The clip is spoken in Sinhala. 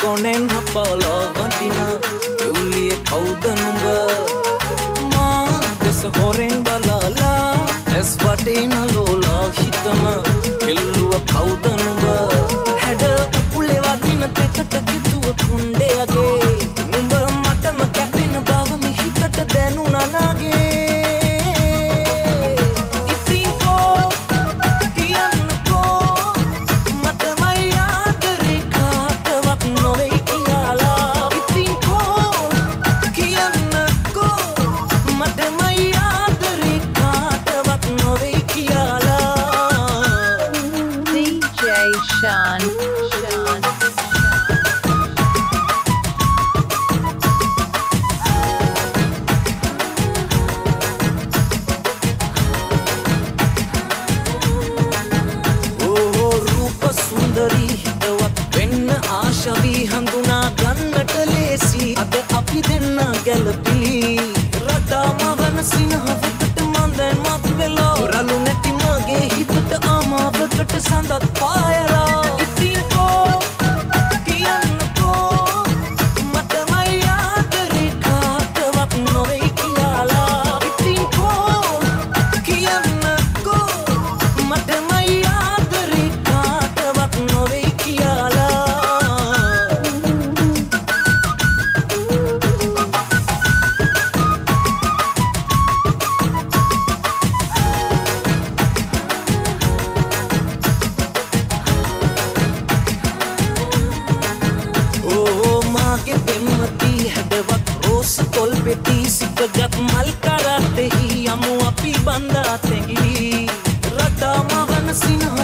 කොනෙන් හපලා වටින එවුලියේ කවුද නුඹ මා දෙස හොරෙන් බලලා ඇස් වටින ලෝලා හිතම එල්ලුව කවුද නුඹ හැඩ උපුලේ වදින පෙකට කිතුව කුණ්ඩයගේ නුඹ මටම කැපෙන බව මිහිකට දැනුණා නාගේ Sean. Oh, रूप सुंदरी हितවත් වෙන්න ආශාවි හඳුනා ගන්නට ලේසි අද අපි දෙන්න ගැලපිලි රටාම වන සිනහවකට මන් දැන් මත් වෙලා රළු නැති මගේ හිතට ආමාවකට සඳත් පායලා बेटी सिकगत मल कराते ही अमु अपी बंदा तेगी रटा मवन सिन्हा